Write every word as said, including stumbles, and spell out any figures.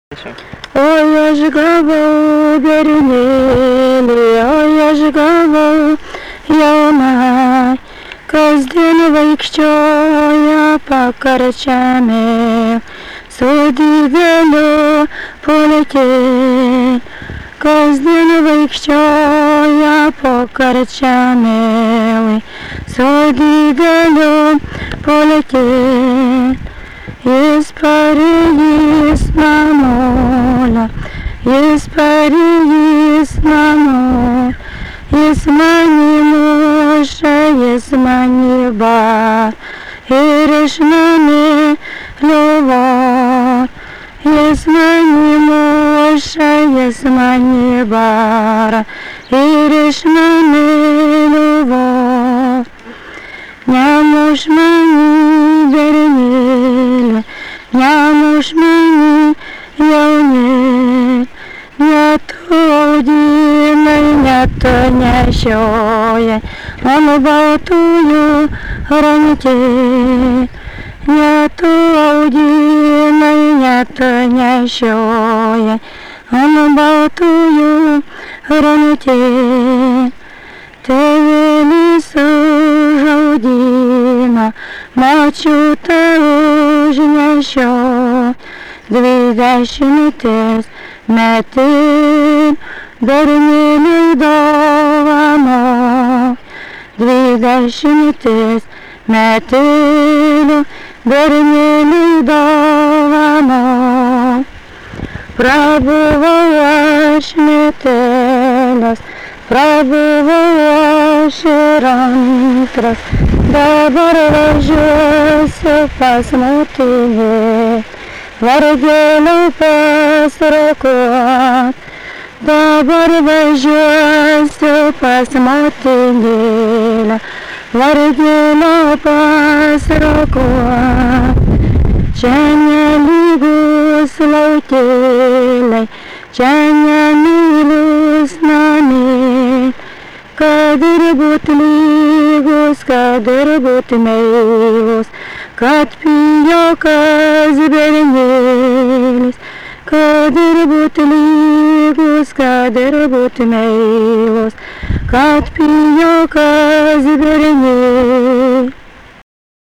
Oi, aš gavau bernėlį, oi, aš gavau jaunai, kasdien vaikščioja pakarčiame, su dideliu polėkėj. Kasdien vaikščioja pakarčiame, su dideliu polėkėj. Jis parėjęs namo, jis parėjęs namo, jis mane muša, jis mane bar, ir iš namėlio var. Jis mane muša, jis mane bar, ir iš namėlio var. Nemuš mane bernėlį, nemuš mane jaunėlį, ne tu audinai, ne tu nešiojai ant baltųjų rankelių. Ne tu audinai, ne tu nešiojai ant baltųjų rankelių. Tėvelis užaugino, močiutė užnešiojo, dvidešimties metų bernėliui dovanojo. Dvidešimties metų bernėliui dovanojo. Prabuvau aš metelis, prabuvau aš ir antras, dabar važiuosiu pas motinį, vargėliau pasrokuot. Dabar važiuosiu pas motinėlę, vargėliau pasrokuot. Čia nelygus laukėliai, čia nemylus namai, kad ir būt lygus, kad ir būt meilus, kad pijokas bernėlis. Kad ir būt lygus, kad ir būt meilus, kad pijokas bernėlis.